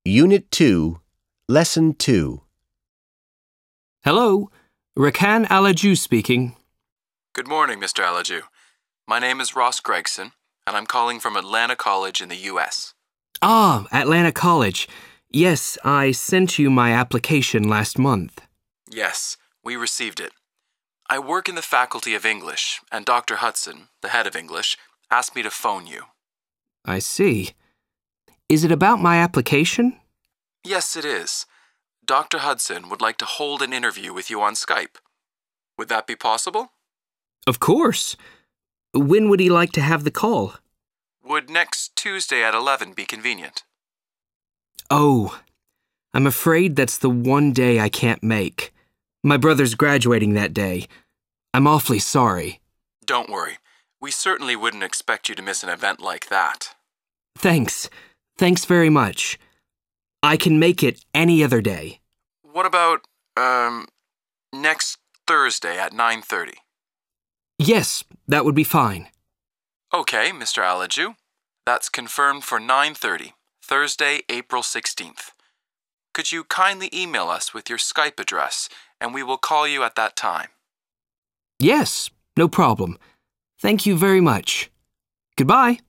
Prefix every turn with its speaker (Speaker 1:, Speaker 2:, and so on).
Speaker 1: Unit 2, Lesson 2.
Speaker 2: Hello, Rakan Alaju speaking.
Speaker 3: Good morning, Mr. Alaju. My name is Ross Gregson, and I'm calling from Atlanta College in the U.S.
Speaker 2: Atlanta College. Yes, I sent you my application last month.
Speaker 3: Yes, we received it. I work in the Faculty of English, and Dr. Hudson, the head of English, asked me to phone you.
Speaker 2: I see. Is it about my application?
Speaker 3: Yes, it is. Dr. Hudson would like to hold an interview with you on Skype. Would that be possible?
Speaker 2: Of course. When would he like to have the call?
Speaker 3: Would next Tuesday at 11 be convenient?
Speaker 2: Oh, I'm afraid that's the one day I can't make. My brother's graduating that day. I'm awfully sorry.
Speaker 3: Don't worry. We certainly wouldn't expect you to miss an event like that.
Speaker 2: Thanks. Thanks very much. I can make it any other day.
Speaker 3: What about, next Thursday at 9:30?
Speaker 2: Yes, that would be fine.
Speaker 3: Okay, Mr. Alaju. That's confirmed for 9:30, Thursday, April 16th. Could you kindly email us with your Skype address, and we will call you at that time?
Speaker 2: Yes, no problem. Thank you very much. Goodbye.